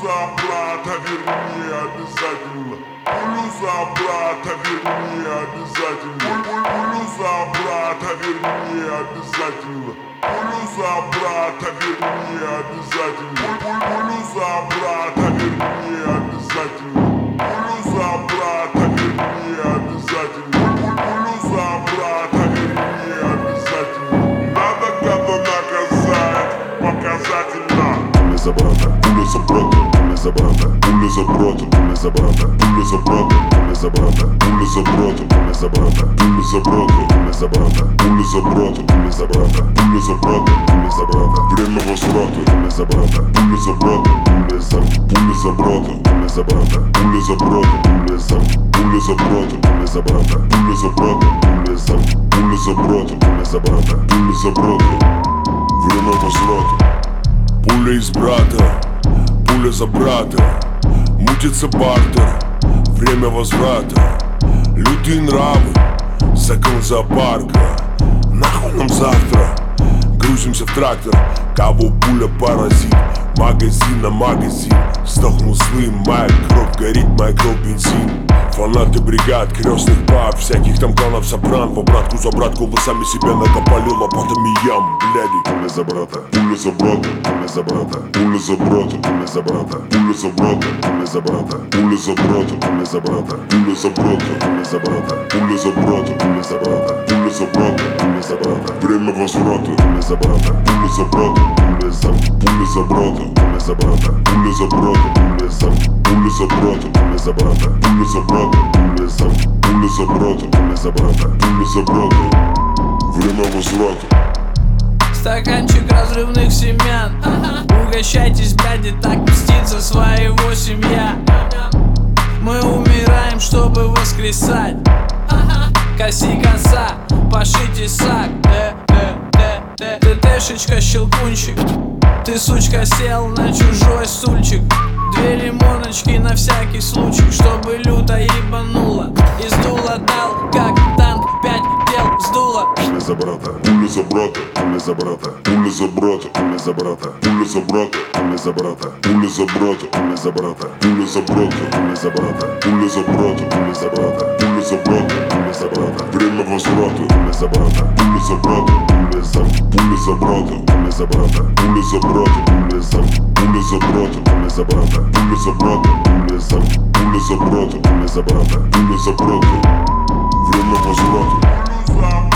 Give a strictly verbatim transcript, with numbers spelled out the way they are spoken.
за брата верни обязательно. Пулю за брата верни обязательно. Пулю за брата верни обязательно. Пулю за брата верни обязательно. Пулю за брата верни обязательно. Пулю за брата верни обязательно. Пулю за брата верни обязательно. Надо гада наказать показательно. Пуля за брата, пуля за брата, пуля за брата, пуля за брата, пуля за брата, пуля за брата, пуля за брата, пуля за брата, пуля за брата, пуля за брата, пуля за брата, пуля за брата, пуля за брата, пуля за брата, пуля за брата. Время возврата, пуля за брата, пуля за брата, пуля за, пуля за брата, пуля за брата, пуля за брата, пуля за, пуля за брата, пуля за брата, пуля за брата, пуля за, пуля за брата, пуля за брата, пуля за брата. Время возврата. Пуля из брата, пуля за брата, мутится бартер, время возврата. Лютые нравы, закон зоопарка. Нахуй нам завтра, грузимся в трактор. Кого пуля паразит, магазин на магазин. Сдохнул злым, моя кровь горит, моя кровь бензин. Фанаты бригад, крестных пап, всяких там кланов сопран. По братку за братку вы сами себя накопали лопатами ям, бляди. Пуля за брата, пуля за брата, пуля за брата, пуля за брата, пуля за брата, пуля за брата, пуля за брата, пуля за брата, пуля за брата, пуля за брата, пуля за брата, пуля за брата, пуля за брата, пуля за брата, пуля за брата. Время возврата, пуля за брата, пуля за брата, пуля за, пуля за брата, пуля за брата, пуля за брата, пуля за, пуля за брата, пуля за брата, пуля за брата. Пуля за, пуля за брата, пуля за брата, пуля за брата. Время возврата. Стаканчик разрывных семян. Угощайтесь, бляди, так мстится своего семья. Мы умираем, чтобы воскресать. Коси коса, пошите сак. Ты тэшечка, щелкунчик. Ты, сучка, сел на чужой стульчик. Две лимоночки на всякий случай, чтобы люто ебануло. И сдуло дал, как танк, пять дел сдуло. Пуля за брата, пуля за брата, пуля за брата, пуля за брата, пуля за брата, пуля за брата, пуля за брата, пуля за брата, пуля за брата, пуля за брата, пуля за брата, пуля за брата, пуля за брата, пуля за брата, пуля за брата. Время возврата, пуля за брата, пуля за брата, пуля за, пуля за брата, пуля за брата, пуля за брата, пуля за, пуля за брата, пуля за брата, пуля за брата, пуля за, пуля за брата, пуля за брата, пуля за брата. Время возврата.